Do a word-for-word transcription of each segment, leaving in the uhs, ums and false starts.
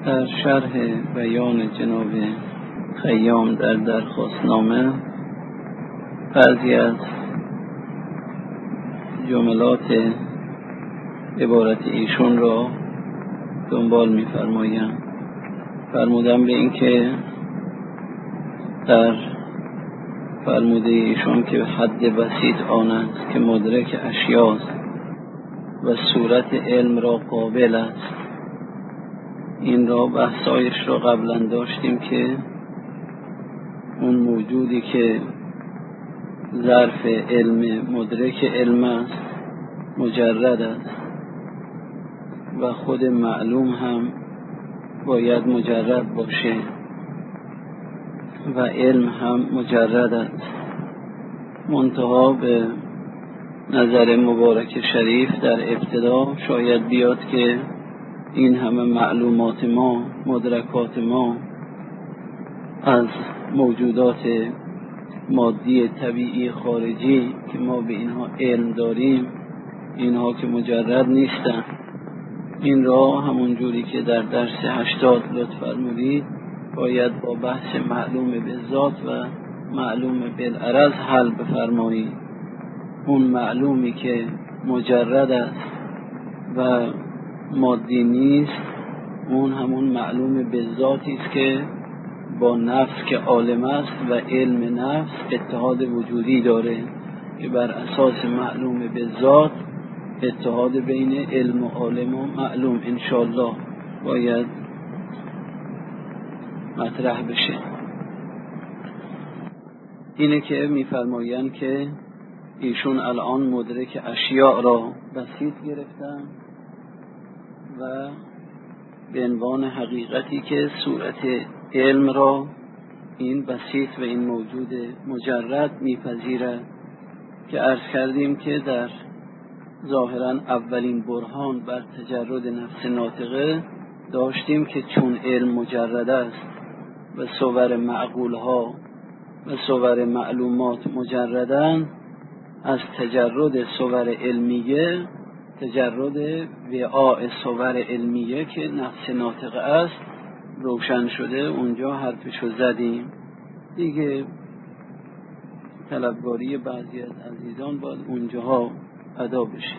در شرح بیان جناب خیام در درخواستنامه بعضی از جملات عبارت ایشون را دنبال می‌فرمایند. فرمودن به این که در فرموده ایشون که حد بسیط آن است که مدرک اشیاست و صورت علم را قابل است. این را بحثایش را قبلا داشتیم که اون موجودی که ظرف علم مدرک علم است مجرد است و خود معلوم هم باید مجرد باشه و علم هم مجرد است. منتها به نظر مبارک شریف در ابتدا شاید بیاد که این همه معلومات ما، مدرکات ما از موجودات مادی طبیعی خارجی که ما به اینها علم داریم، اینها که مجرد نیستن. این را همون جوری که در درس هشتاد لطف فرمودید باید با بحث معلوم به ذات و معلوم بالعرض حل بفرمایید. اون معلومی که مجرد است و مادی نیست، اون همون معلوم به ذاتی است که با نفس که عالم است و علم نفس اتحاد وجودی داره که بر اساس معلوم به ذات اتحاد بین علم و عالم و معلوم انشاءالله باید مطرح بشه. اینه که میفرمایند که ایشون الان مدرک اشیاء را بسیط گرفتن و به عنوان حقیقتی که صورت علم را این بسیط و این موجود مجرد میپذیرد که عرض کردیم که در ظاهرا اولین برهان بر تجرد نفس ناطقه داشتیم که چون علم مجرد است و صور معقولها و صور معلومات مجردن، از تجرد صور علمیه، تجرد وعاء صور علمیه که نفس ناطقه است روشن شده. اونجا حرفشو زدیم دیگه. طلبگاری بعضی از عزیزان باید اونجاها ادا بشه.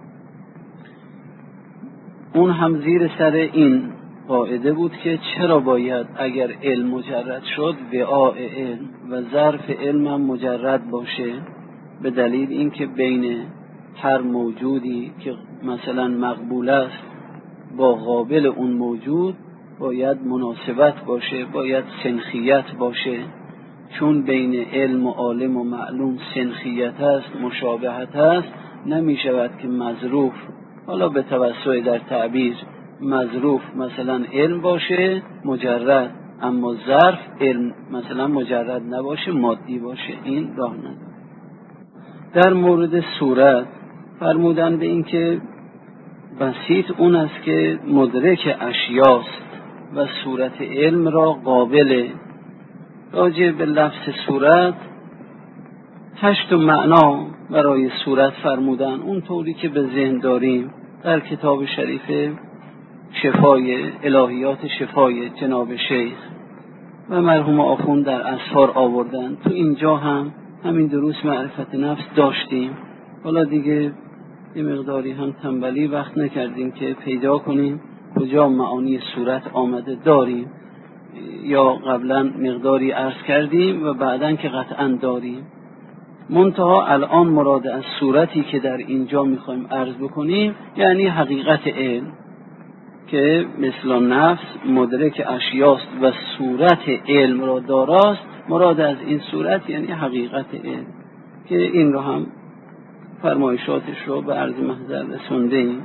اون هم زیر سر این قاعده بود که چرا باید اگر علم مجرد شد وعاء علم و ظرف علم هم مجرد باشه، به دلیل اینکه بین هر موجودی که مثلا مقبول است با قابل اون موجود باید مناسبت باشه، باید سنخیت باشه. چون بین علم و عالم و معلوم سنخیت است، مشابهت است، نمی شود که مظروف، حالا به توسع در تعبیر، مظروف مثلا علم باشه مجرد، اما ظرف علم مثلا مجرد نباشه، مادی باشه. این راه نداره. در مورد صورت فرمودن به این که بسیط اون است که مدرک اشیاست و صورت علم را قابله. راجع به لفظ صورت هشت معنا برای صورت فرمودن، اون طوری که به ذهن داریم در کتاب شریف شفای الهیات شفای جناب شیخ و مرحوم آخوند در اسفار آوردن. تو اینجا هم همین دروس معرفت نفس داشتیم. حالا دیگه یه مقداری هم تنبلی وقت نکردیم که پیدا کنیم کجا معانی صورت آمده داریم، یا قبلا مقداری عرض کردیم و بعدن که قطعا داریم. منتها الان مراد از صورتی که در اینجا میخوایم عرض بکنیم یعنی حقیقت علم که مثل نفس مدرک اشیاست و صورت علم را داراست. مراد از این صورت یعنی حقیقت علم که این رو هم فرمایشاتش رو به عرض محضر رسونده ایم.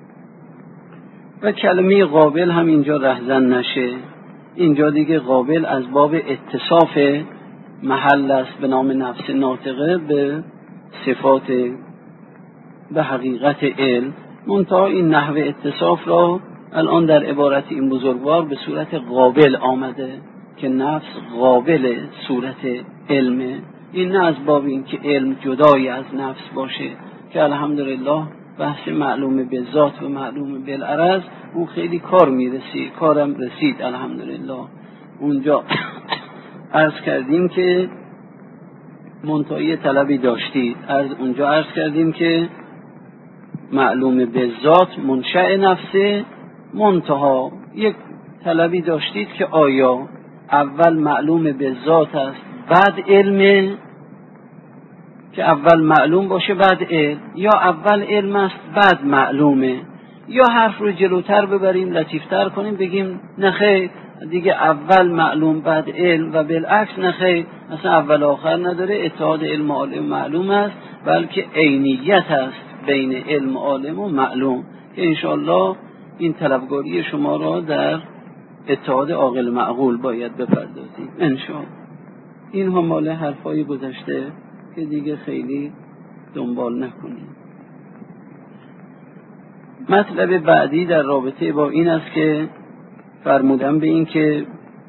و کلمه قابل هم اینجا رهزن نشه. اینجا دیگه قابل از باب اتصاف محل است به نام نفس ناطقه به صفات به حقیقت علم. منتها این نحوه اتصاف را الان در عبارت این بزرگوار به صورت قابل آمده که نفس قابل صورت علمه. این نه از باب این که علم جدای از نفس باشه که الحمدلله بحث معلوم به ذات و معلوم بالعرض اون خیلی کار میرسید، کارم رسید الحمدلله. اونجا عرض کردیم که منتهی طلبی داشتید، از اونجا عرض کردیم که معلوم به ذات منشأ نفسه، منتها یک طلبی داشتید که آیا اول معلوم به ذات است بعد علمه، که اول معلوم باشه بعد علم، یا اول علم است بعد معلومه، یا حرف رو جلوتر ببریم لطیفتر کنیم بگیم نخیر دیگه اول معلوم بعد علم و بالعکس نخیر، اصلا اول آخر نداره، اتحاد علم و عالم معلوم است، بلکه عینیت است بین علم و عالم و معلوم، که انشاءالله این طلبگاری شما را در اتحاد عاقل معقول باید بپردازیم انشاءالله. این هم مال حرفای گذشته که دیگه خیلی دنبال نکنیم. مطلب بعدی در رابطه با این است که فرمودم به این که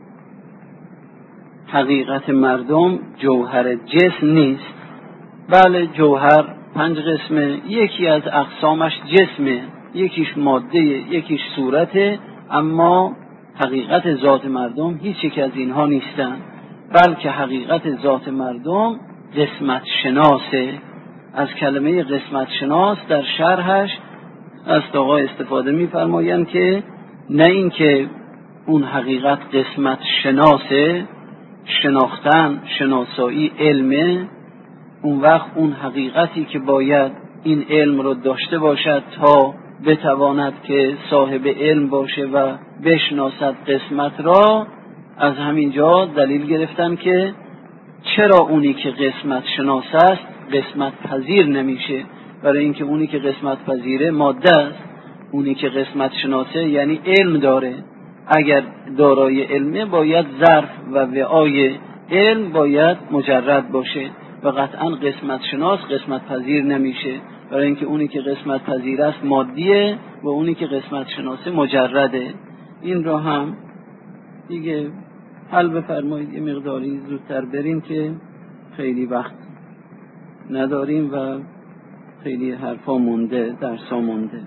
حقیقت مردم جوهر جسم نیست. بله جوهر پنج قسمه، یکی از اقسامش جسمه، یکیش ماده، یکیش صورته، اما حقیقت ذات مردم هیچ یک از اینها نیستن، بلکه حقیقت ذات مردم قسمت شناسه. از کلمه قسمت شناس در شرحش از آقا استفاده می‌فرمایند که نه این که اون حقیقت قسمت شناسه، شناختن شناسایی علمه، اون وقت اون حقیقتی که باید این علم رو داشته باشد تا بتواند که صاحب علم باشه و بشناسد قسمت را، از همین جا دلیل گرفتن که چرا اونی که قسمت شناس است قسمت پذیر نمیشه، برای اینکه اونی که قسمت پذیره ماده است، اونی که قسمت شناسه یعنی علم داره، اگر دارای علمه باید ظرف و وعای علم باید مجرد باشه و قطعا قسمت شناس قسمت پذیر نمیشه، برای اینکه اونی که قسمت پذیر است مادیه و اونی که قسمت شناسه مجرده. این را هم دیگه حل بفرمایید، یه مقداری زودتر بریم که خیلی وقت نداریم و خیلی حرفا مونده، درسا مونده.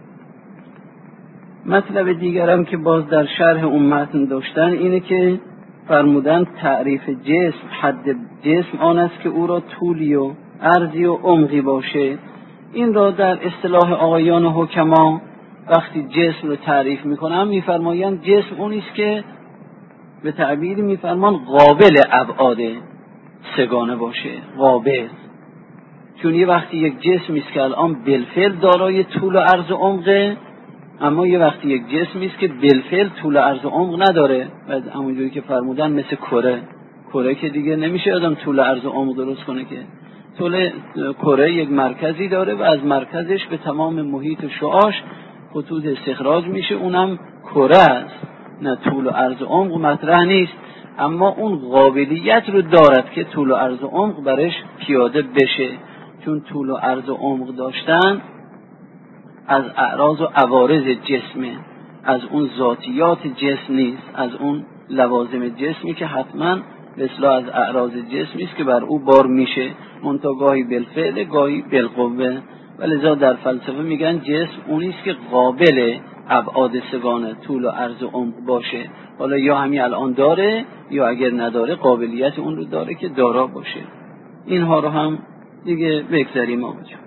مطلب دیگرم که باز در شرح اون متن داشتن اینه که فرمودن تعریف جسم، حد جسم آن است که او را طولی و عرضی و عمقی باشه. این را در اصطلاح آقایان حکما وقتی جسم رو تعریف میکنن میفرمایند جسم اونی است که به تعبیر میفرمان قابل ابعاد سگانه باشه، قابل. چون یه وقتی یک جسمی است که الان بالفعل دارای طول و عرض و عمقه، اما یه وقتی یک جسمی است که بالفعل طول و عرض و عمق نداره، بعد همونجوری که فرمودن مثل کره، کره که دیگه نمیشه آدم طول و عرض و عمق درست کنه، که طول کره یک مرکزی داره و از مرکزش به تمام محیط و شعاش خطوط استخراج میشه، اونم کره است، نه طول و عرض و عمق مطرح نیست، اما اون قابلیت رو دارد که طول و عرض و عمق برش پیاده بشه، چون طول و عرض و عمق داشتن از اعراض و عوارض جسمه، از اون ذاتیات جسم نیست، از اون لوازم جسمی که حتما به اصطلاح از اعراض جسمی است که بر او بار میشه، منتها گاهی بالفعل گاهی بالقوه، ولذا در فلسفه میگن جسم اونی است که قابل ابعاد سگانه طول و عرض و عمق باشه، حالا یا همین الان داره یا اگر نداره قابلیت اون رو داره که دارا باشه. اینها رو هم دیگه بگذاریم آقا جان.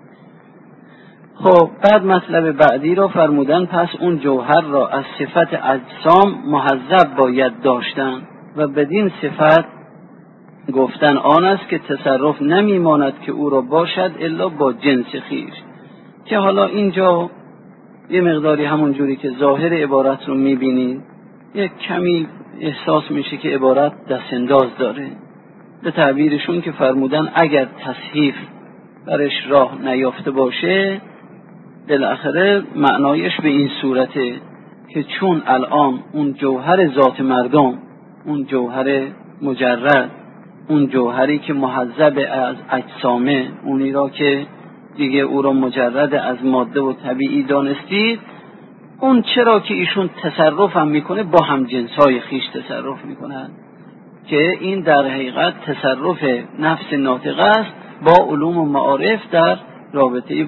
خب بعد مطلب بعدی را فرمودن پس اون جوهر را از صفت اجسام محذب باید داشتن و بدین صفت گفتن آن است که تصرف نمیماند که او را باشد الا با جنس خیش، که حالا اینجا یه مقداری همون جوری که ظاهر عبارت رو میبینید یک کمی احساس میشه که عبارت دستانداز داره، به تعبیرشون که فرمودن اگر تصحیف برش راه نیافته باشه بالاخره معنایش به این صورته که چون الان اون جوهر ذات مردم، اون جوهر مجرد، اون جوهری که محذب از اجسامه، اونی را که دیگه او را مجرد از ماده و طبیعی دانستید، اون چرا که ایشون تصرف هم میکنه با هم جنسای خیش تصرف میکنن، که این در حقیقت تصرف نفس ناطقه است با علوم و معارف در رابطه با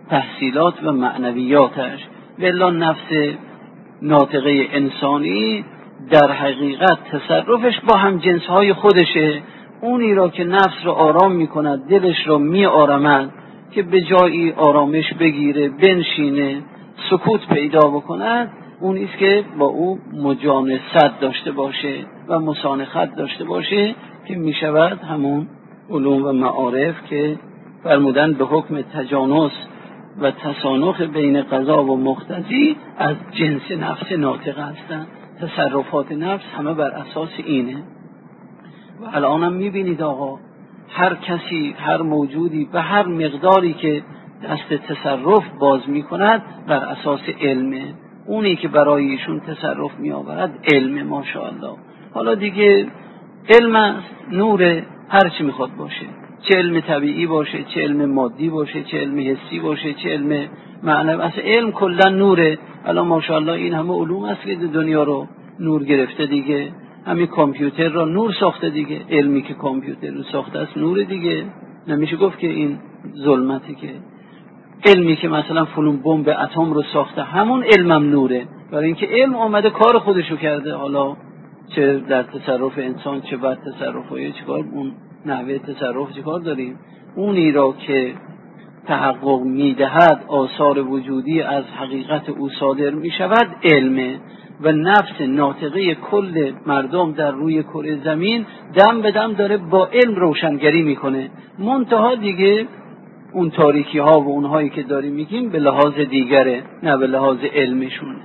تحصیلات و معنویاتش. والا نفس ناطقه انسانی در حقیقت تصرفش با هم جنسهای خودشه. اونی را که نفس را آرام میکند، دلش را می آرامد که به جایی آرامش بگیره، بنشینه، سکوت پیدا بکند، اون است که با او مجانست داشته باشه و مسانخت داشته باشه که می شود همون علوم و معارف که فرمودن به حکم تجانس و تسانخ بین قضا و مقتضی از جنس نفس ناطقه هستند. تصرفات نفس همه بر اساس اینه. و الان هم می بینید آقا هر کسی، هر موجودی به هر مقداری که دست تصرف باز می کند بر اساس علمه. اونی که برای ایشون تصرف می آورد علم، ماشاءالله. حالا دیگه علم است، نور، هر چی میخواد باشه، چه علم طبیعی باشه، چه علم مادی باشه، چه علم حسی باشه، چه علم معنوی، اصلا علم کلا نوره. الان ماشاءالله این همه علوم است که دنیا رو نور گرفته دیگه. همین کامپیوتر را نور ساخته دیگه. علمی که کامپیوتر رو ساخته است نور دیگه. نمیشه گفت که این ظلمتی. که علمی که مثلا فلون بمب اتم رو ساخته همون علمم نوره، برای اینکه علم آمده کار خودشو کرده. حالا چه در تصرف انسان چه بعد تصرفای چیکار، اون نحوه تصرف چیکار داریم. اونی را که تحقق میدهد آثار وجودی از حقیقت او صادر میشود علمه. و نفس ناطقه کل مردم در روی کره زمین دم به دم داره با علم روشنگری میکنه. منتها دیگه اون تاریکی ها و اونهایی که داریم میگیم به لحاظ دیگره، نه به لحاظ علمشونه.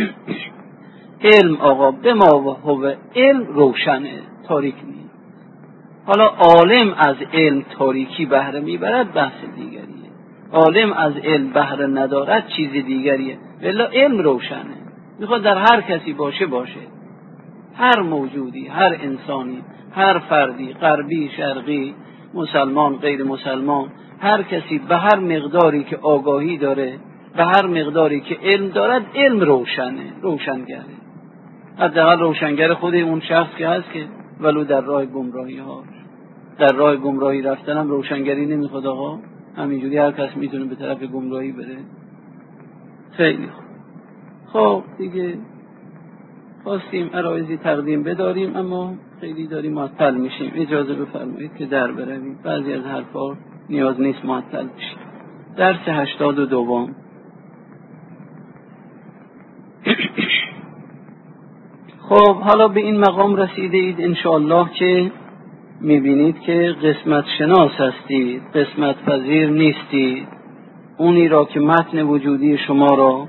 علم آقا به ما و هو علم روشنه، تاریک نیست. حالا عالم از علم تاریکی بهره میبرد بحث دیگریه. عالم از علم بهره ندارد چیز دیگریه. بلا علم روشنه، میخواد در هر کسی باشه باشه، هر موجودی، هر انسانی، هر فردی، غربی، شرقی، مسلمان، غیر مسلمان، هر کسی به هر مقداری که آگاهی داره، به هر مقداری که علم دارد، علم روشنه، روشنگره. حداقل روشنگر خود اون شخص که هست، که ولو در راه گمراهی ها، در راه گمراهی رفتن هم روشنگری نمیخواد آقا. همینجوری هر کس میتونه به طرف گمراهی بره. خیلی خوب. خب دیگه خواستیم عرایزی تقدیم بداریم، اما خیلی داریم معطل میشیم. اجازه بفرمایید که در برویم. بعضی از حرفا نیاز نیست معطل بشیم. درس هشتاد و دوم. خب حالا به این مقام رسیده اید انشاءالله که میبینید که قسمت شناس هستید، قسمت پذیر نیستید. اونی را که متن وجودی شما را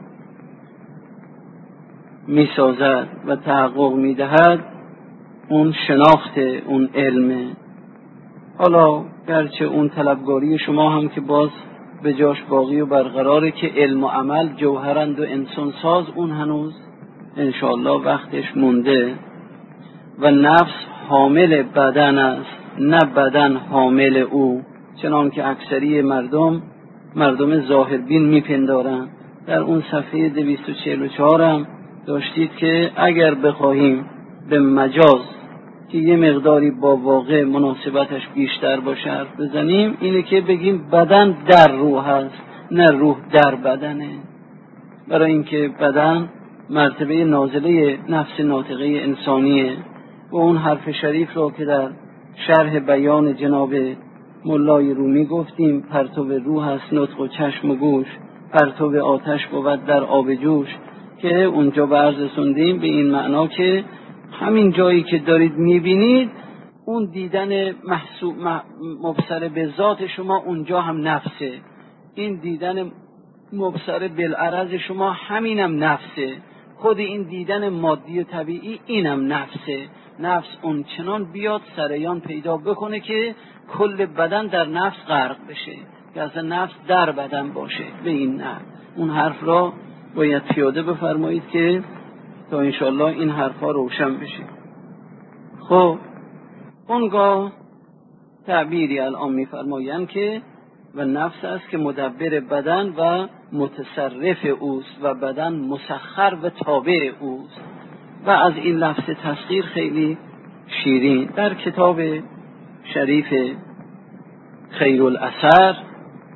میسازد و تحقق میدهد اون شناخت، اون علمه. حالا گرچه اون طلبگاری شما هم که باز به جاش باقی و برقراره که علم و عمل جوهرند و انسان ساز، اون هنوز انشاءالله وقتش مونده. و نفس حامل بدن است، نه بدن حامل او، چنان که اکثری مردم مردم ظاهربین میپندارند. در اون صفحه دویست و چهل و چهار هم داشتید که اگر بخواهیم به مجاز که یه مقداری با واقع مناسبتش بیشتر باشه حرف بزنیم، اینه که بگیم بدن در روح هست، نه روح در بدنه. برای اینکه بدن مرتبه نازله نفس ناطقه انسانیه. و اون حرف شریف رو که در شرح بیان جناب مولای رومی گفتیم، پرتو روح هست نطق و چشم و گوش، پرتو آتش بود در آب جوش، که اونجا به عرض رسوندیم به این معنا که همین جایی که دارید میبینید اون دیدن محسوب مبصر به ذات شما اونجا هم نفسه. این دیدن مبصر بالعرض شما همینم نفسه. خود این دیدن مادی و طبیعی اینم نفسه. نفس اون چنان بیاد سریان پیدا بکنه که کل بدن در نفس غرق بشه، که اصلا نفس در بدن باشه. به این نه، اون حرف را باید پیاده بفرمایید که تا انشالله این حرفا روشن بشه. خب اونگاه تعبیری الان میفرمایند که و نفس است که مدبر بدن و متصرف اوست و بدن مسخر و تابع اوست. و از این لفظ تسخیر خیلی شیرین در کتاب شریف خیرالاثر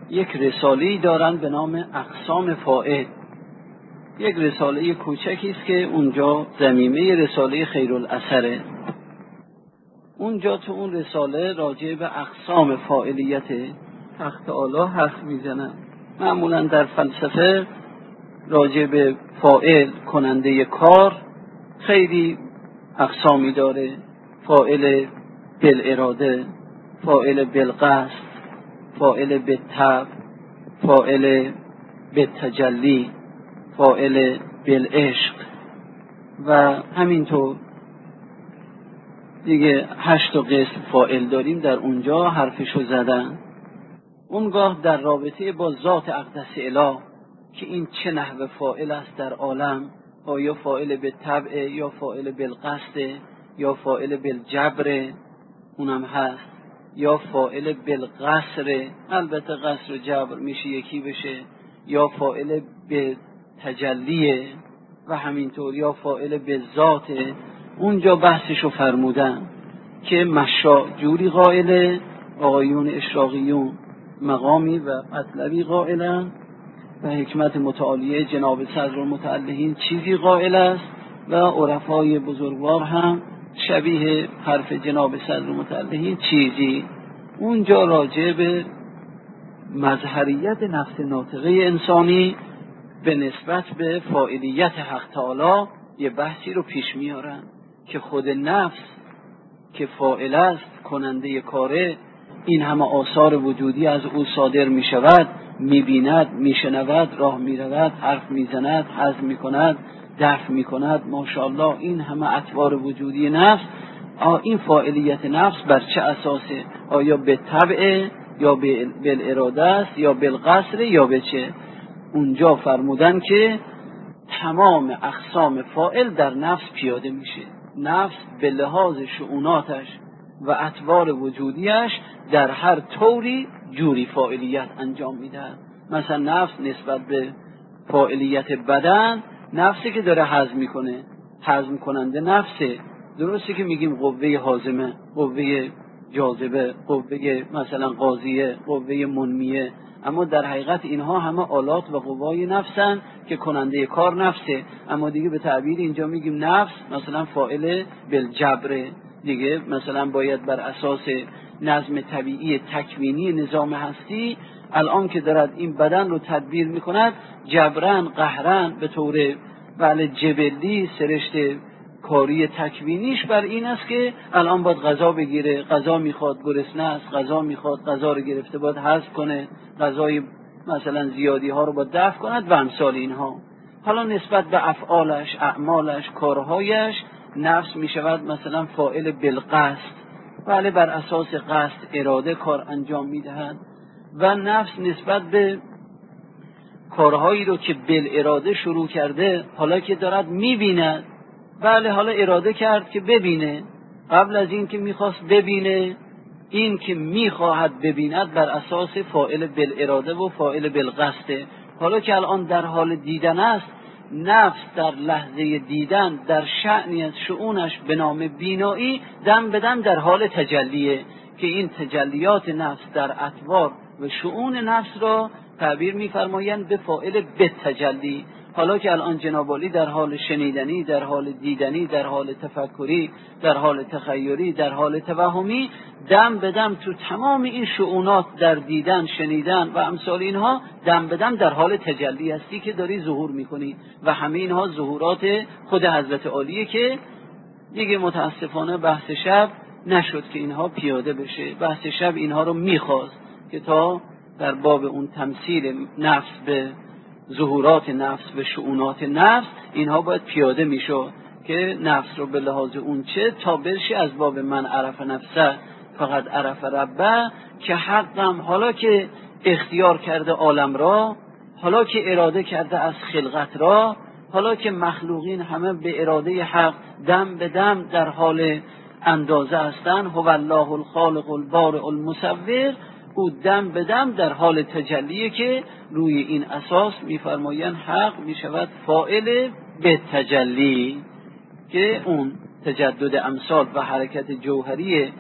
یک رساله‌ای دارند به نام اقسام فاعل. یک رساله کوچکی است که اونجا ضمیمه رساله خیرالاثره. اونجا تو اون رساله راجع به اقسام فاعلیت حق تعالی حرف میزنن. معمولا در فلسفه راجع به فاعل کننده کار خیلی اقسامی داره. فاعل بالاراده، فاعل بالقصد، فاعل بالطبع، فاعل بالتجلی، فاعل بالعشق و همینطور دیگه هشت قسم فاعل داریم. در اونجا حرفشو زدن. اونگاه در رابطه با ذات اقدس اله که این چه نحو فاعل است در عالم، آیا فاعل بالطبع یا فاعل بالقصد یا فاعل بالجبر اونم هست، یا فاعل بالقصر، البته قصر و جبر میشه یکی بشه، یا فاعل بالتجلیه و همینطور، یا فاعل بالذات. اونجا بحثشو فرمودن که مشاء جوری قائله، آقایون اشراقیون مقامی و مطلبی قائلن و حکمت متعالیه جناب صدرالمتعلقین چیزی قائل است و عرفای بزرگوار هم شبیه حرف جناب صدرالمتعلقین چیزی. اونجا راجع به مظهریت نفس ناطقه انسانی به نسبت به فاعلیت حق تعالی یه بحثی رو پیش میارن که خود نفس که فاعل است، کننده کاره، این همه آثار وجودی از او صادر می شود، می بیند، می شنود، راه می رود، حرف می زند، هضم می کند، دفع می کند، ماشاءالله این همه اطوار وجودی نفس. این فاعلیت نفس بر چه اساسه؟ آیا به طبع یا به اراده است یا بالقصر یا به چه؟ اونجا فرمودن که تمام اقسام فاعل در نفس پیاده میشه. نفس به لحاظ شؤوناتش و اطوار وجودیش در هر طوری جوری فاعلیت انجام میده. مثلا نفس نسبت به فاعلیت بدن، نفسی که داره هضم میکنه، هضم کننده نفسه. درسته که میگیم قوه هاضمه، قوه جاذبه، قوه مثلا قاضیه، قوه منمیه، اما در حقیقت اینها همه آلات و قوای نفسن که کننده کار نفسه. اما دیگه به تعبیر اینجا میگیم نفس مثلا فاعل بالجبر دیگه، مثلا باید بر اساس نظم طبیعی تکوینی نظام هستی الان که دارد این بدن رو تدبیر میکند، جبران قهران به طور بله جبلی سرشت کاری تکوینیش بر این است که الان باید غذا بگیره، غذا میخواد، گرسنه است، غذا میخواد، غذا رو گرفته باید هضم کنه، غذای مثلا زیادی ها رو باید دفع کند و امثال اینها. حالا نسبت به افعالش، اعمالش، کارهایش نفس میشود مثلا فاعل بالقصد، بله بر اساس قصد اراده کار انجام میدهد. و نفس نسبت به کارهایی رو که بالاراده شروع کرده حالا که دارد میبیند، بله حالا اراده کرد که ببینه، قبل از این که میخواست ببینه، این که میخواهد ببیند بر اساس فاعل بالاراده و فاعل بالقصد. حالا که الان در حال دیدن است، نفس در لحظه دیدن در شأنی از شؤونش به نام بینایی دم به دم در حال تجلیه که این تجلیات نفس در اطوار و شؤون نفس را تعبیر می‌فرمایند به فاعل بالتجلی. حالا که الان جناب عالی در حال شنیدنی، در حال دیدنی، در حال تفکری، در حال تخیلی، در حال توهمی، دم به دم تو تمام این شؤونات در دیدن، شنیدن و امثال اینها دم به دم در حال تجلی هستی که داری ظهور میکنی و همه اینها ظهورات خود حضرت عالیه که دیگه متاسفانه بحث شب نشد که اینها پیاده بشه. بحث شب اینها رو میخواست که تا در باب اون تمثیل نفس به ظهورات نفس و شؤونات نفس اینها باید پیاده میشد که نفس رو به لحاظ اون چه تا برشی از باب من عرف نفسه فقط عرف ربه، که حقم حالا که اختیار کرده عالم را، حالا که اراده کرده از خلقت را، حالا که مخلوقین همه به اراده حق دم به دم در حال اندازه هستن، هو الله الخالق البارئ المصور، او دم به دم در حال تجلیه که روی این اساس میفرمایند حق میشود فاعل به تجلی، که اون تجدد امثال و حرکت جوهری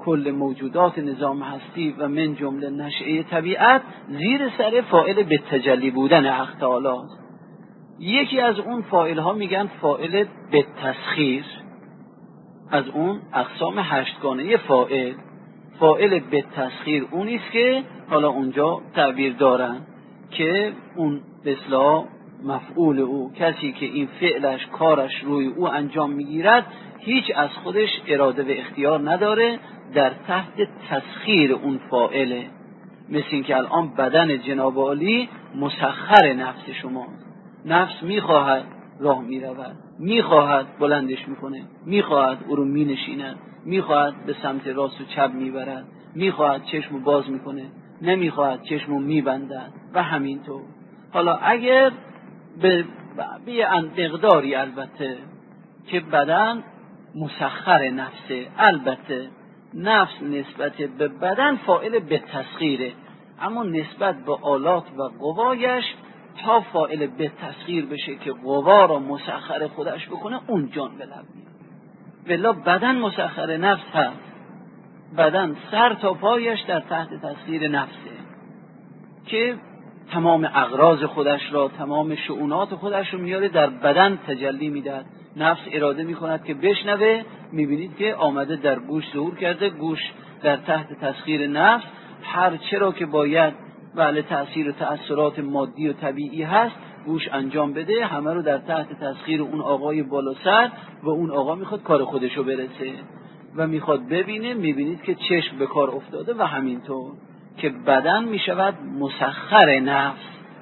کل موجودات نظام هستی و من جمله نشأه طبیعت زیر سر فاعل به تجلی بودن حق تعالی است. یکی از اون فاعل ها میگن فاعل به تسخیر، از اون اقسام هشتگانه فاعل. فاعل به تسخیر اونی است که حالا اونجا تعبیر دارن که اون به اصطلاح مفعول او، کسی که این فعلش کارش روی او انجام میگیرد هیچ از خودش اراده و اختیار نداره، در تحت تسخیر اون فاعله. مثل این که الان بدن جناب عالی مسخر نفس شماست. نفس میخواهد راه میرود، میخواهد بلندش میکنه، میخواهد او رو مینشیند، میخواهد به سمت راست و چپ میبرد، میخواهد چشمو باز میکنه، نمیخواهد چشمو میبندد و همینطور. حالا اگر به به مقداری البته که بدن مسخر نفسه، البته نفس نسبت به بدن فاعل به تسخیره، اما نسبت به آلات و قوایش تا فاعل به تسخیر بشه که قوا را مسخر خودش بکنه اون جان به لب میاد. ولی بدن مسخر نفس هست، بدن سر تا پایش در تحت تسخیر نفسه که تمام اغراض خودش را، تمام شؤونات خودش رو میاره در بدن تجلی میدهد. نفس اراده میکند که بشنوه، میبینید که آمده در گوش ظهور کرده، گوش در تحت تسخیر نفس هر چرا که باید بله تأثیر و تأثیرات مادی و طبیعی هست گوش انجام بده، همه رو در تحت تسخیر اون آقای بالا سر و اون آقا میخواد کار خودشو برسه و میخواد ببینه، میبینید که چشم به کار افتاده و همینطور که بدن میشود مسخر نفس.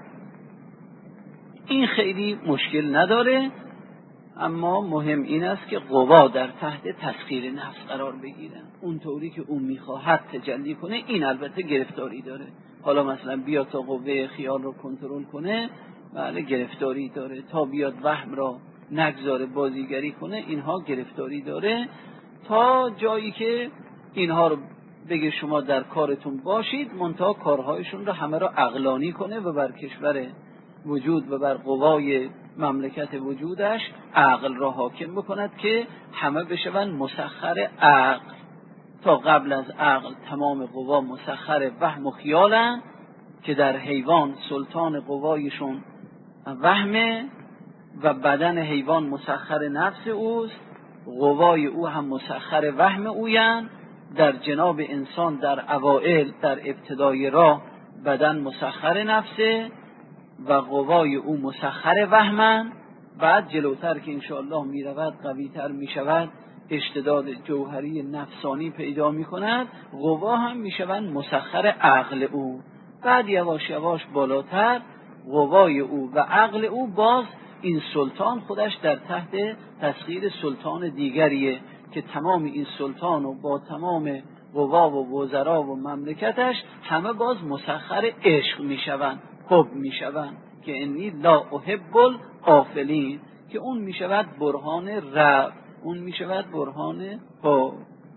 این خیلی مشکل نداره، اما مهم این است که قوا در تحت تسخیر نفس قرار بگیرن، اون طوری که اون میخواهد تجلی کنه. این البته گرفتاری داره. حالا مثلا بیاد تا قوه خیال رو کنترل کنه، بله گرفتاری داره. تا بیاد وهم را نگذاره بازیگری کنه، اینها گرفتاری داره. تا جایی که اینها رو بگه شما در کارتون باشید، منتها کارهایشون رو همه را عقلانی کنه و بر کشور وجود و بر قوای مملکت وجودش عقل را حاکم بکند که همه بشون مسخر عقل. تا قبل از عقل تمام قوا مسخر وهم و خیالن که در حیوان سلطان قوایشون وهمه و بدن حیوان مسخر نفس اوست، قوای او هم مسخر وهم اوین. در جناب انسان در اوائل در ابتدای راه بدن مسخر نفسه و قوای او مسخر وهمن. بعد جلوتر که انشاءالله می رود قوی تر می شود، اشتداد جوهری نفسانی پیدا می کند، قوا هم می شوند مسخر عقل او. بعد یواش یواش بالاتر قوای او و عقل او، باز این سلطان خودش در تحت تسخیر سلطان دیگریه که تمام این سلطان و با تمام قوا و وزرا و مملکتش همه باز مسخر عشق می شوند، حب می شوند که انی لا احب الغافلین، که اون می شود برهان رب، اون می شود برهان حب.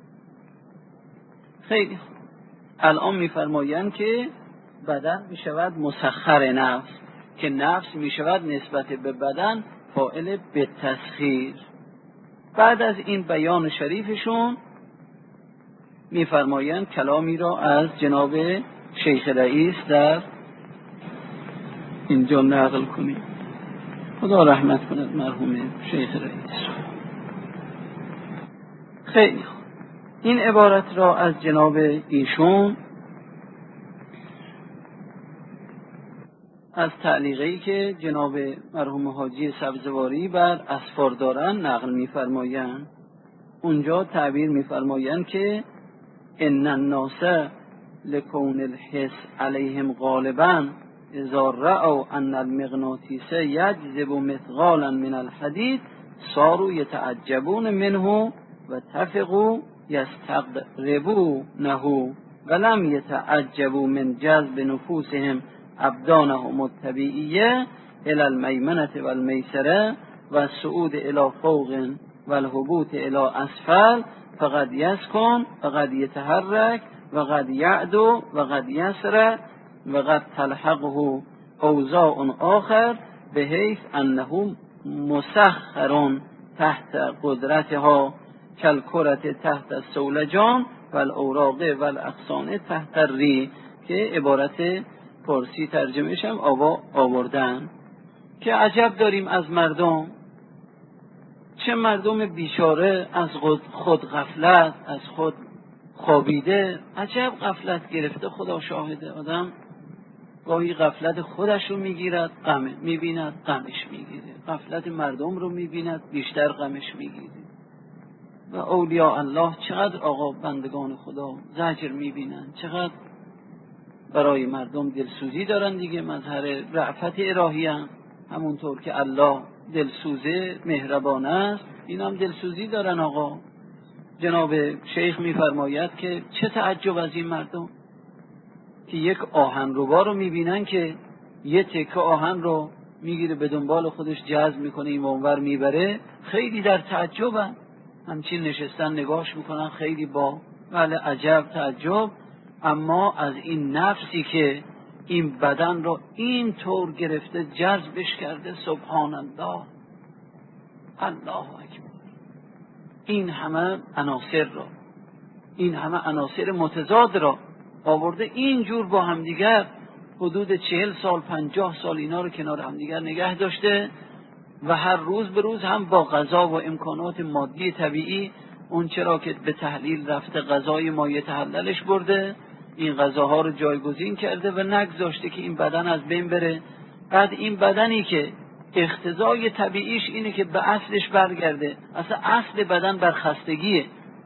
خیلی الان می فرمایند که بدن می شود مسخر نفس، که نفس می شود نسبت به بدن فاعل به تسخیر. بعد از این بیان شریفشون می فرمایند کلامی را از جناب شیخ رئیس در اینجا نقل کنیم. خدا رحمت کند مرحوم شیخ رئیس. خیلی خوب، این عبارت را از جناب ایشون از تعلیقی که جناب مرحوم حاجی سبزواری بر اسفار دارن نقل می‌فرمایند. اونجا تعبیر می‌فرمایند که ان الناس لکون الحس علیهم غالبا اذا رأوا ان المغناطیس یجذب مثقالا من الحدید صاروا یتعجبون منه و تفقوا یستقربونه ولم یتعجبوا من جذب نفوسهم ابدانهم الطبیعیه الى المیمنه و المیسره و الصعود الى فوق و الهبوط الى اسفل فقد یسکن و قد یتحرک و قد یعدو و قد یسره و قد تلحقه اوضاع آخر به حیث انه مسخر تحت قدرتها کالکرة تحت السولجان و الاوراق و الاغصان تحت الری که عبارت فارسی ترجمهش هم آوردن که عجب داریم از مردم، چه مردم بیچاره از خود غفلت، از خود خوابیده، عجب غفلت گرفته. خدا شاهده آدم گاهی غفلت خودش رو میگیرد غم میبیند غمش میگیره، غفلت مردم رو میبیند بیشتر غمش میگیره. و اولیاء الله چقدر آقا بندگان خدا زجر میبینن، چقدر برای مردم دلسوزی دارن دیگه. مظهر رأفت الهی هم همونطور که الله دلسوزه مهربان است، این هم دلسوزی دارن آقا. جناب شیخ میفرماید که چه تعجب از این مردم که یک آهنربا رو میبینن که یه تکه آهن رو میگیره به دنبال خودش جذب میکنه این اونور میبره، خیلی در تعجبن، همچین نشستن نگاهش میکنن، خیلی با بله عجب تعجب. اما از این نفسی که این بدن رو این طور گرفته جذبش کرده، سبحان الله، الله اکبر، این همه عناصر را، این همه عناصر متضاد را آورده اینجور با همدیگر حدود چهل سال پنجاه سال اینا رو کنار همدیگر نگه داشته و هر روز به روز هم با غذا و امکانات مادی طبیعی اون چرا که به تحلیل رفته غذای مایه تحللش برده، این غذاها رو جایگزین کرده و نگذاشته که این بدن از بین بره. بعد این بدنی که اقتضای طبیعیش اینه که به اصلش برگرده، اصلا اصل بدن بر خستگیه،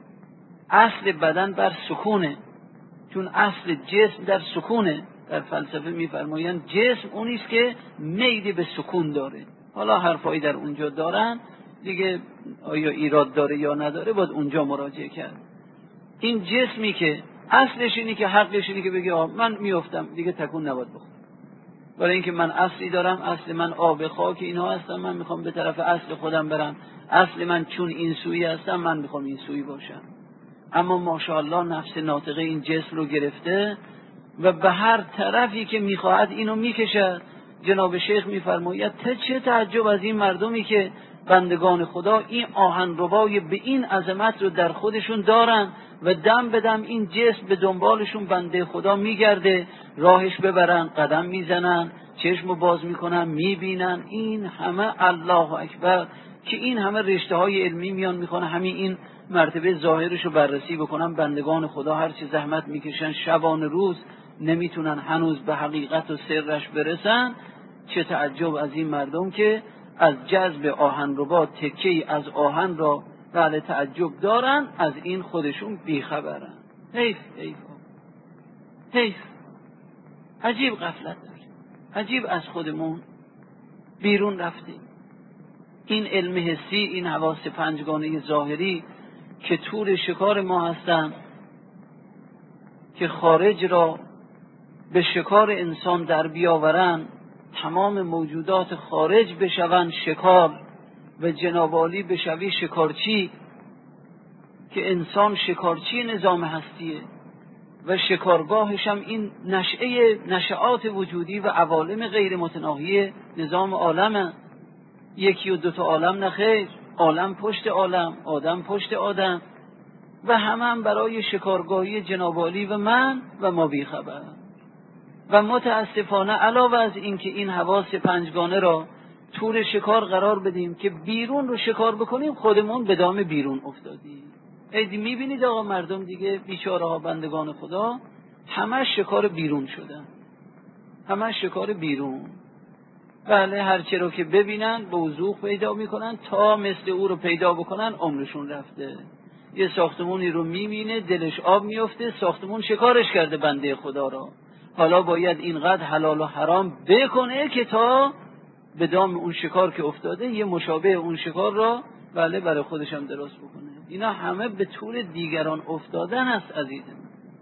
اصل بدن بر سکونه، چون اصل جسم در سکونه. در فلسفه میفرمایند جسم اونیست که میل به سکون داره. حالا حرفایی در اونجا دارن دیگه، آیا ایراد داره یا نداره باید اونجا مراجعه کرد. این جسمی که اصلش اینی که حقش اینی که بگه من میافتم دیگه تکون نباید بخورم، برای اینکه من اصلی دارم، اصل من آب خاک اینها هستم، من میخوام به طرف اصل خودم برم، اصل من چون این سویی هستم من میخوام این سویی باشم. اما ماشاءالله نفس ناطقه این جسم رو گرفته و به هر طرفی که میخواهد اینو میکشد. جناب شیخ میفرماید چه تعجب از این مردمی که بندگان خدا این آهنربای به این عظمت رو در خودشون دارن و دم به دم این جسم به دنبالشون بنده خدا میگرده، راهش ببرن، قدم میزنن، چشم باز میکنن، میبینن. این همه الله اکبر که این همه رشته های علمی میان میخوان همین این مرتبه ظاهرش رو بررسی بکنن. بندگان خدا هرچی زحمت میکشن شبان روز نمیتونن هنوز به حقیقت و سرش برسن. چه تعجب از این مردم که از جذب آهنربا تکه‌ای از آهن را بله تعجب دارن، از این خودشون بیخبرن. حیف حیف حیف، عجیب غفلت داریم، عجیب از خودمون بیرون رفتیم. این علم حسی، این حواس پنجگانه ظاهری که تور شکار ما هستن که خارج را به شکار انسان در بیاورن، تمام موجودات خارج بشوند شکار و جناب عالی بشوی شکارچی، که انسان شکارچی نظام هستیه و شکارگاهش هم این نشأه نشآت وجودی و عوالم غیر متناهی نظام عالمه. یکی و دوتا عالم نخیر، عالم پشت عالم، آدم پشت آدم و همه هم برای شکارگاهی جناب عالی و من و ما بیخبر. و متاسفانه علاوه از این که این حواس پنجگانه را تور شکار قرار بدیم که بیرون رو شکار بکنیم، خودمون به دام بیرون افتادیم. ایدی میبینید آقا مردم دیگه بیچاره ها بندگان خدا همه شکار بیرون شدن، همه شکار بیرون. بله هرچی رو که ببینن به وضوح پیدا میکنن، تا مثل او رو پیدا بکنن عمرشون رفته. یه ساختمونی رو میبینه دلش آب میفته، ساختمون شکارش کرده بنده خدا را، حالا باید اینقدر حلال و حرام بکنه که تا به دام اون شکار که افتاده یه مشابه اون شکار را بله برای خودش هم درست بکنه. اینا همه به طور دیگران افتادن است عزیزم.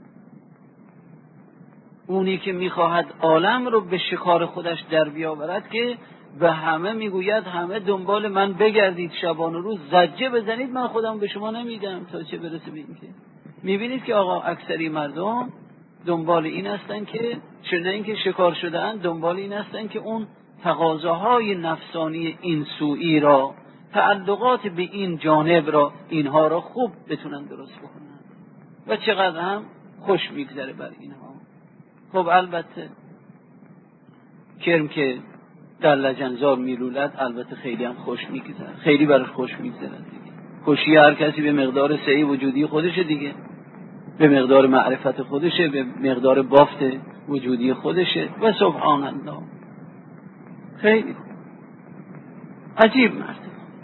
اونی که میخواهد عالم رو به شکار خودش در بیاورد که به همه میگوید همه دنبال من بگردید، شبان و روز زجه بزنید، من خودم به شما نمیدم تا چه برسه به این که میبینید که آقا اکثری مردم دنبال این هستن که چنین اینکه شکار شدن، دنبال این هستن که اون تقاضاهای نفسانی این سوئی را، تعلقات به این جانب را، اینها را خوب بتونن درست بکنن. و چقدر هم خوش میگذره بر اینها. خب البته کرم که در لجنزار میلولد البته خیلی هم خوش میگذره، خیلی براش خوش میگذره دیگه. خوشی هر کسی به مقدار سعی وجودی خودشه دیگه، به مقدار معرفت خودشه، به مقدار بافت وجودی خودشه و سبحان الله. خیلی عجیب مرد.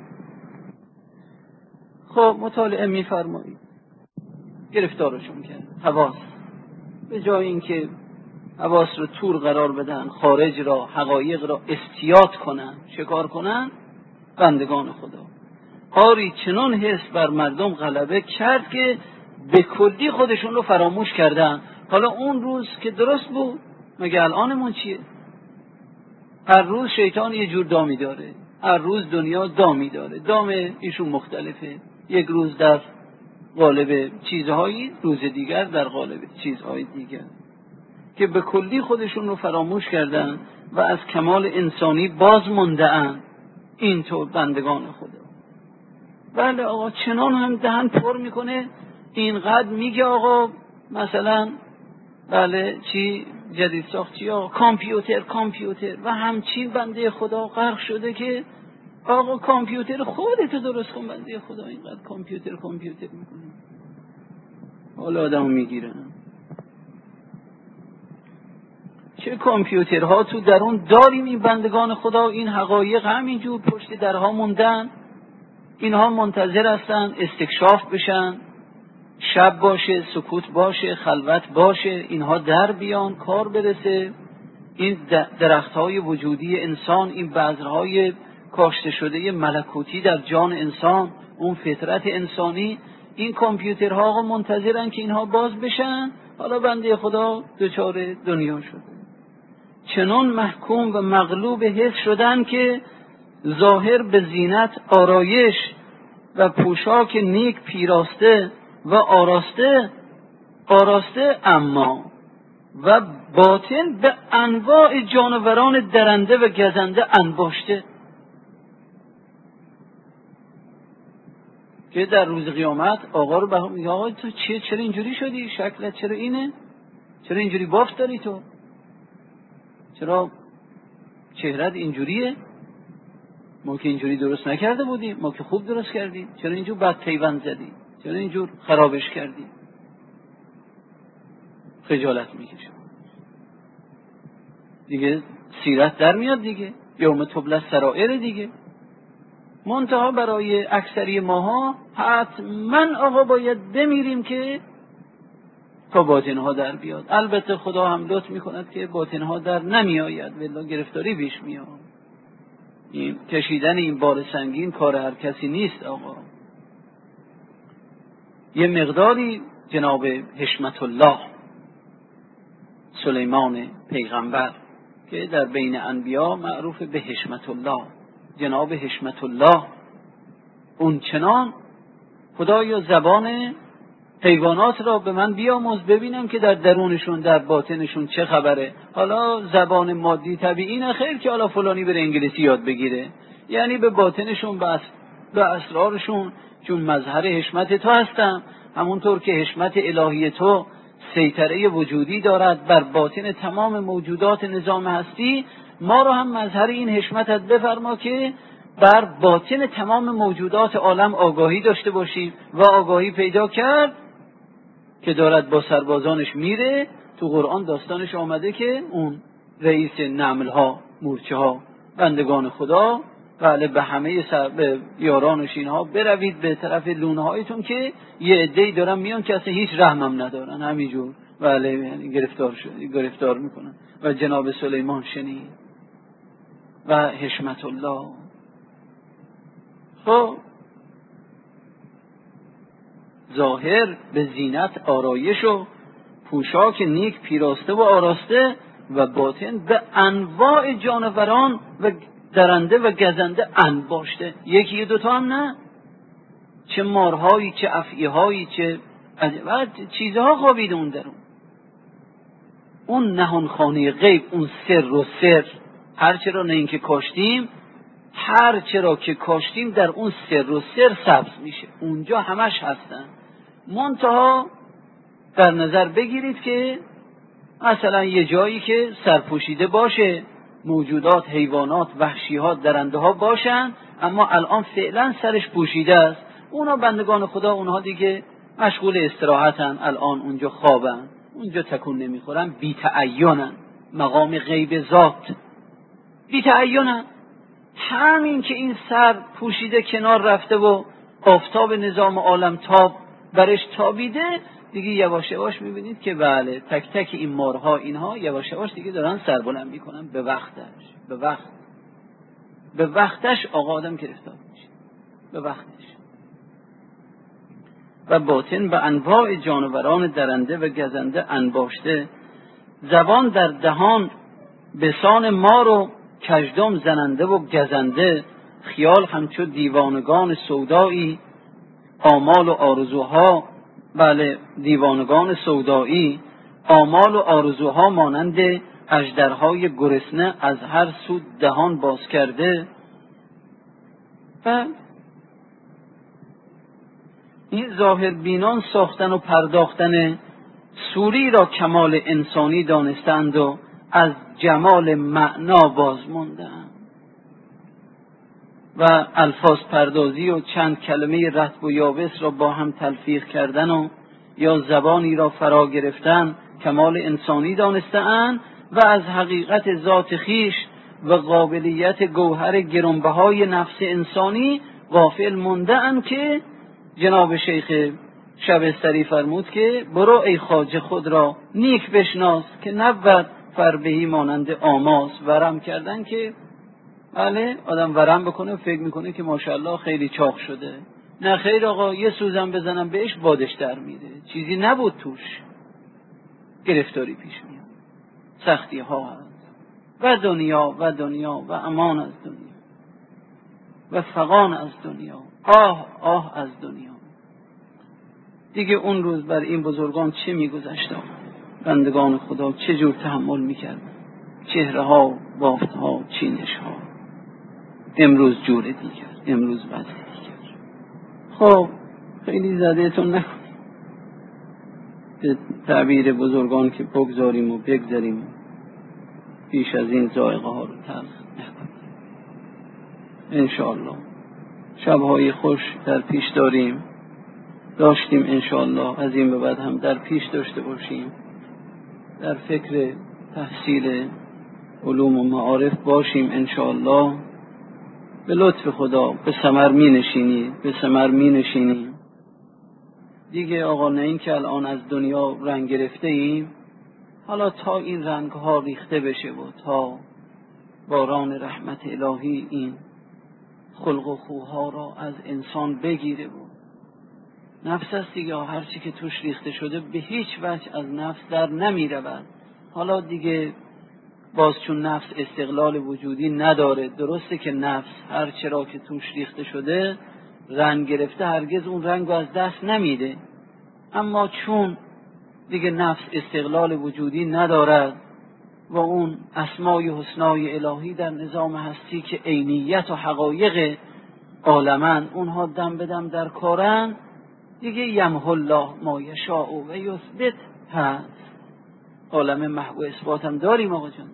خب مطالعه میفرمایید گرفتارشون کرد حواس، به جای اینکه حواس رو تور قرار بدن، خارج را، حقایق را استیاد کنن، شکار کنن، بندگان خدا آری چنان حس بر مردم غلبه کرد که به کلی خودشون رو فراموش کردن. حالا اون روز که درست بود، مگه الانمون چیه؟ هر روز شیطان یه جور دامی داره، هر روز دنیا دامی داره، دام ایشون مختلفه، یک روز در قالب چیزهایی، روز دیگر در قالب چیزهای دیگر، که به کلی خودشون رو فراموش کردن و از کمال انسانی باز مانده‌اند. اینطور بندگان خدا. بله آقا چنان هم دهن پر میکنه، اینقدر میگه آقا مثلا بله چی جدید ساخت چی آقا کامپیوتر کامپیوتر و همچین بنده خدا غرق شده که آقا کامپیوتر خودتو درست کن بنده خدا، اینقدر کامپیوتر کامپیوتر میکنه. حالا آدمو میگیرن چه کامپیوترها تو درون داریم این بندگان خدا، این حقایق همینجور پشت درها موندن، اینها منتظر هستن استکشاف بشن، شب باشه، سکوت باشه، خلوت باشه، اینها در بیان، کار برسه. این درختهای وجودی انسان، این بذرهای کاشته شده ملکوتی در جان انسان، اون فطرت انسانی، این کامپیوترها آقا منتظرن که اینها باز بشن. حالا بنده خدا دچار دنیا شده، چنان محکوم و مغلوب حس شدن که ظاهر به زینت آرایش و پوشاک نیک پیراسته و آراسته آراسته اما و باطن به انواع جانوران درنده و گزنده انباشته، که در روز قیامت آقا رو به میگه آقا تو چه چرا اینجوری شدی؟ شکلت چرا اینه؟ چرا اینجوری بافت داری تو؟ چرا چهرت اینجوریه؟ ما که اینجوری درست نکرده بودیم، ما که خوب درست کردیم، چرا اینجور بد پیوند زدی؟ چرا اینجور خرابش کردی؟ خجالت میکشه دیگه، سیرت در میاد دیگه، یوم تبلی سرائر دیگه. منتها برای اکثری ماها حتما آقا باید بمیریم که تا باطنها در بیاد. البته خدا هم لطف میکند که باطنها در نمیآید، والله گرفتاری بیش میاد. این کشیدن این بار سنگین کار هر کسی نیست آقا. یه مقداری جناب حشمت الله سلیمان پیغمبر که در بین انبیا معروف به حشمت الله، جناب حشمت الله اون چنان خدایا زبان حیوانات را به من بیاموز ببینم که در درونشون در باطنشون چه خبره. حالا زبان مادی طبیعی نه خیر که حالا فلانی بره انگلیسی یاد بگیره، یعنی به باطنشون بس به اسرارشون، چون مظهر حشمت تو هستم، همونطور که حشمت الهی تو سیطره وجودی دارد بر باطن تمام موجودات نظام هستی، ما رو هم مظهر این حشمتت بفرما که بر باطن تمام موجودات عالم آگاهی داشته باشیم. و آگاهی پیدا کرد که دارد با سربازانش میره. تو قرآن داستانش آمده که اون رئیس نمل ها، مورچه ها، بندگان خدا، بله به همه سر... به یارانش اینها بروید به طرف لونه هایتون که یه عده‌ای دارن میان که اصلا هیچ رحمم ندارن، همینجور بله یعنی گرفتار شد، گرفتار میکنن. و جناب سلیمان شنید و حشمت الله خب ظاهر به زینت آرایش و پوشاک نیک پیراسته و آراسته و باطن به انواع جانوران و درنده و گزنده انباشته. یکی دوتا هم نه، چه مارهایی، چه افعیهایی، چه چیزها خوابید اون درون. اون نهان خانه غیب، اون سر و سر، هر چرا نه اینکه کاشتیم، هر چرا که کاشتیم در اون سر و سر سبز میشه، اونجا همش هستن. منتها در نظر بگیرید که مثلا یه جایی که سرپوشیده باشه، موجودات، حیوانات، وحشیات، درنده ها باشن، اما الان فعلا سرش پوشیده است. اونا بندگان خدا، اونها دیگه مشغول استراحتن، الان اونجا خوابن، اونجا تکون نمیخورن، بی تعینن، مقام غیب ذات، بی تعینن. همین که این سر پوشیده کنار رفته و آفتاب نظام عالم تاب برش تابیده، دیگه یواش یواش میبینید که بله تک تک این مارها اینها یواش یواش دیگه دارن سربلند میکنن به وقتش، به وقت به وقتش آقا آدم گرفتار میشه، به وقتش. و باطن به انواع جانوران درنده و گزنده انباشته، زبان در دهان بسان مار و کژدم زننده و گزنده، خیال همچو دیوانگان سودایی، آمال و آرزوها، بله دیوانگان سودایی، آمال و آرزوها مانند اژدرهای گرسنه، از هر سو دهان باز کرده. و این ظاهر بینان ساختن و پرداختن سوری را کمال انسانی دانستند و از جمال معنا باز ماندند و الفاظ پردازی و چند کلمه رطب و یابس را با هم تلفیق کردن و یا زبانی را فرا گرفتن کمال انسانی دانستند و از حقیقت ذات خیش و قابلیت گوهر گرانبهای نفس انسانی غافل مانده اند که جناب شیخ شبستری فرمود که برو ای خواجه خود را نیک بشناس که نبود فربهی مانند آماس. ورم کردن که بله آدم ورم بکنه و فکر میکنه که ماشاءالله خیلی چاق شده. نه خیر آقا، یه سوزن بزنم بهش بادش در میره، چیزی نبود توش، گرفتاری پیش میاد، سختی ها هست و دنیا و دنیا و امان از دنیا و فغان از دنیا، آه آه از دنیا. دیگه اون روز بر این بزرگان چه میگذشت؟ بندگان خدا چه جور تحمل میکردن؟ چهره ها، بافت ها، چینش ها. امروز جور دیگر، امروز وضع دیگر. خب خیلی زدهتون نکنیم، به تعبیر بزرگان که بگذاریم و بگذاریم، پیش از این ذائقه ها رو تلخ نکنیم. انشاءالله شبهای خوش در پیش داریم، داشتیم، انشاءالله از این به بعد هم در پیش داشته باشیم، در فکر تحصیل علوم و معارف باشیم انشاءالله. به لطف خدا به ثمر می نشینی، به ثمر می نشینیم دیگه. آقا نه این که الان از دنیا رنگ گرفته ایم، حالا تا این رنگ ها ریخته بشه و تا باران رحمت الهی این خلق و خوها را از انسان بگیره و نفس است دیگه، هر چی که توش ریخته شده به هیچ وجه از نفس در نمی رود. حالا دیگه باز چون نفس استقلال وجودی نداره، درسته که نفس هر چرا که توش ریخته شده رنگ گرفته هرگز اون رنگ رو از دست نمیده، اما چون دیگه نفس استقلال وجودی ندارد و اون اسمای حسنای الهی در نظام هستی که عینیت و حقایق عالمن اونها دم به دم در کارن، دیگه یمحو الله ما یشاء و یثبت هست. عالم محو اثبات هم داریم آقا جان،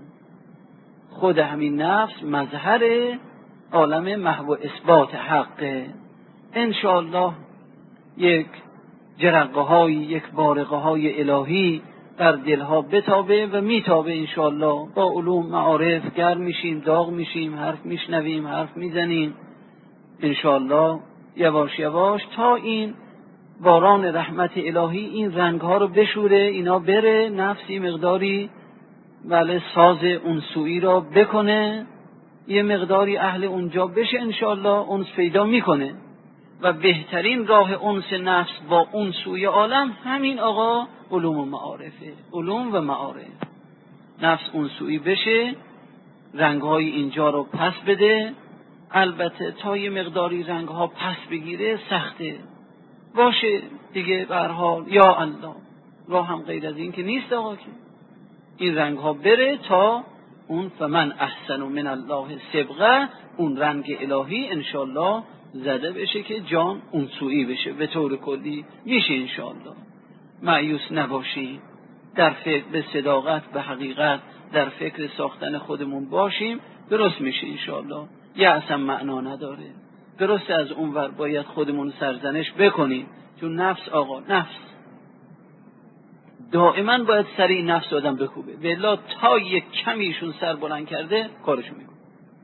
خود همین نفس مظهر عالم محو اثبات حقه. انشاءالله یک جرقه های یک بارقه های الهی در دلها بتابه و میتابه انشاءالله. با علوم معارف گرم میشیم، داغ میشیم، حرف میشنویم، حرف میزنیم انشاءالله، یواش یواش تا این باران رحمت الهی این رنگ ها رو بشوره، اینا بره، نفسی مقداری بله ساز اون سویی را بکنه، یه مقداری اهل اونجا بشه انشاءالله، اونس پیدا میکنه. و بهترین راه انس نفس با اون سوی عالم همین آقا علوم و معارفه، علوم و معارف. نفس اون سوی بشه، رنگ های اینجا رو پس بده. البته تا یه مقداری رنگ ها پس بگیره سخته باشه دیگه، به هر حال یا الله راه هم غیر از این که نیست آقا، که این رنگ ها بره تا اون فمن احسن من الله صبغه، اون رنگ الهی انشالله زده بشه که جان اون سویی بشه، به طور کلی میشه انشالله. مایوس نباشیم، در فکر به صداقت به حقیقت در فکر ساختن خودمون باشیم، درست میشه انشاءالله. یأس هم معنا نداره. درست از اونور باید خودمون سرزنش بکنیم، چون نفس آقا نفس دائما باید سری نفس آدم بکوبه، ولی تا یک کمیشون سر بلند کرده کارشو میکنه.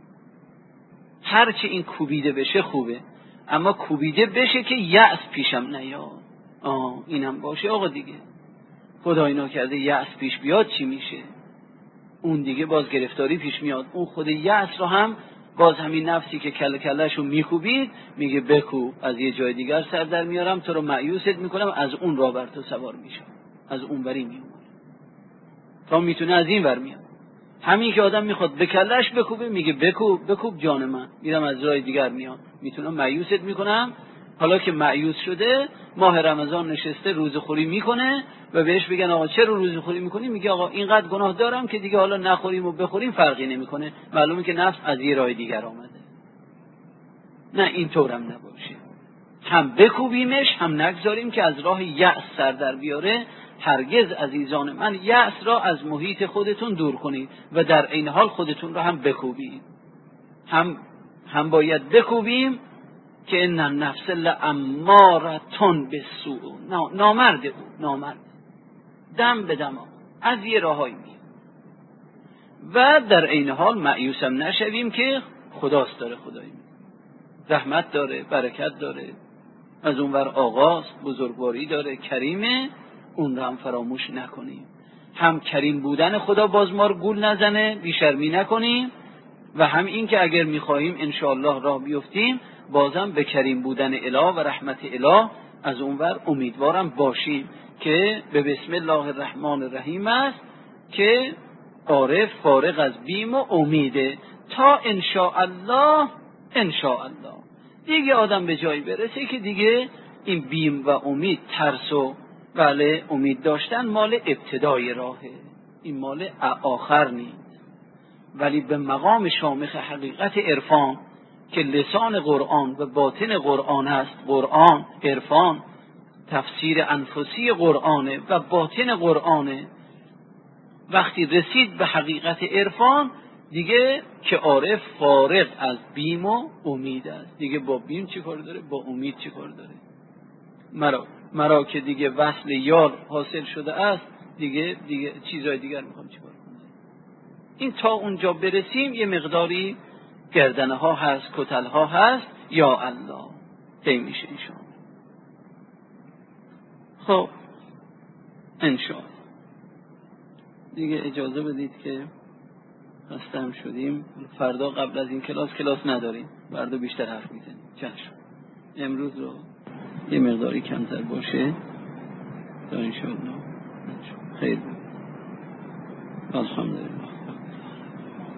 هرچی این کوبیده بشه خوبه، اما کوبیده بشه که یأس پیشم نیاد. آه اینم باشه آقا دیگه. خدای نکرده یأس پیش بیاد چی میشه؟ اون دیگه باز گرفتاری پیش میاد. اون خود یأس رو هم باز همین نفسی که کله کلهشو میکوبید میگه بکوب، از یه جای دیگر سر در میارم، تو رو مایوست میکنم، از اون راه بر تو سوار میشم، از اون وری میومد تا میتونه از این ور میاد. همین که آدم میخواد به کلهش بکوبه میگه بکوب بکوب جان من، میرم از راه دیگر میام، میتونم مایوست میکنم. حالا که مایوس شده ماه رمضان نشسته روزخوری میکنه و بهش بگن آقا چرا روزخوری میکنی؟ میگه آقا اینقدر گناه دارم که دیگه حالا نخوریم و بخوریم فرقی نمیکنه. معلومه که نفس از یه راه دیگر آمده. نه اینطورم نباشه، هم بکوبیمش هم نگذاریم که از راه یأس سر در بیاره. هرگز عزیزان من یأس را از محیط خودتون دور کنید و در این حال خودتون را هم بکوبید. هم هم باید بکوبیم که ان النفس لامارةٌ بالسوء، نامرد او، نامرد دم به دم از یه راهایی میاد. و در این حال مایوسم نشویم که خداست داره خدایی رحمت داره، برکت داره، از اونور آقاست، بزرگواری داره، کریمه، اون رو هم فراموش نکنیم. هم کریم بودن خدا باز ما رو گول نزنه، بیشرمی نکنیم، و هم این که اگر میخواهیم انشاءالله راه بیفتیم بازم به کریم بودن اله و رحمت اله از اونور امیدوارم باشیم که به بسم الله الرحمن الرحیم است که عارف فارغ از بیم و امیده تا انشاءالله انشاءالله دیگه آدم به جایی برسه که دیگه این بیم و امید، ترس و بله امید داشتن مال ابتدای راهه، این مال آخر نیست. ولی به مقام شامخ حقیقت عرفان که لسان قرآن و باطن قرآن است، قرآن عرفان تفسیر انفسی قرآنه و باطن قرآنه، وقتی رسید به حقیقت عرفان دیگه که عارف فارغ از بیم و امید است. دیگه با بیم چی کار داره؟ با امید چی کار داره؟ مرا مرا که دیگه وصل یار حاصل شده است، دیگه دیگه چیزای دیگر میخوام چی کار کنم؟ این تا اونجا برسیم یه مقداری گردنه ها هست، کتل ها هست، یا الله طی میشه انشاءالله. خب انشاءالله دیگه اجازه بدید که خسته هم شدیم. فردا قبل از این کلاس کلاس نداریم، فردا بیشتر حرف میزنیم. چشم امروز رو یه مقداری کمتر باشه تا انشاءالله خیر. الحمدلله.